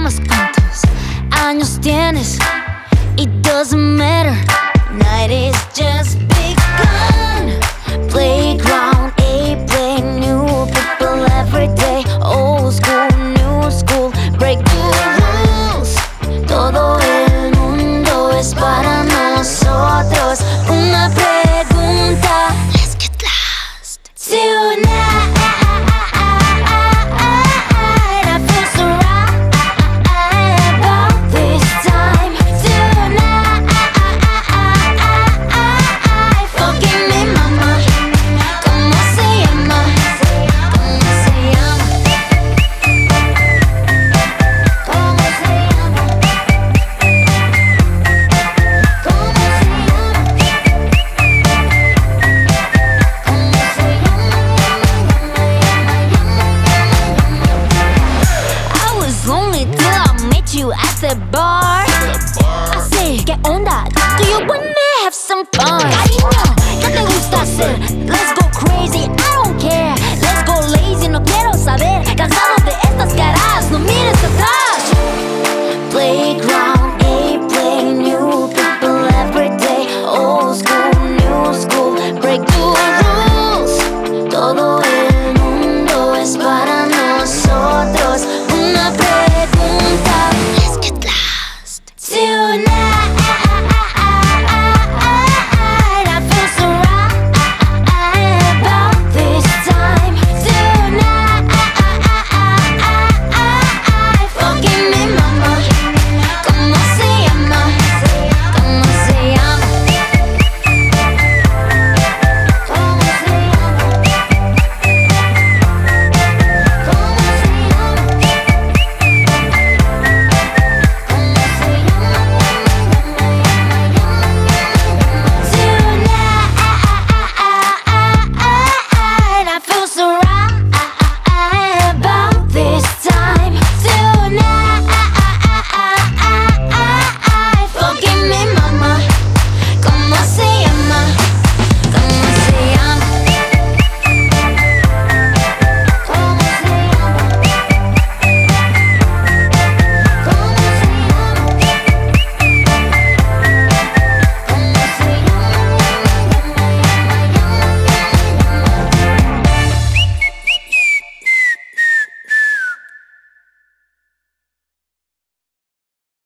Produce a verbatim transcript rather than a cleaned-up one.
llamas? ¿Cuántos años tienes? It doesn't matter. Night is just begun. Playground, a play, new people every day. Old school, new school, break the rules. Todo el mundo es para nosotros. Una pregunta. Let's get lost tonight. You at the bar. I say, ¿qué onda? Do you wanna have some fun? Cariño, ¿qué te gusta hacer?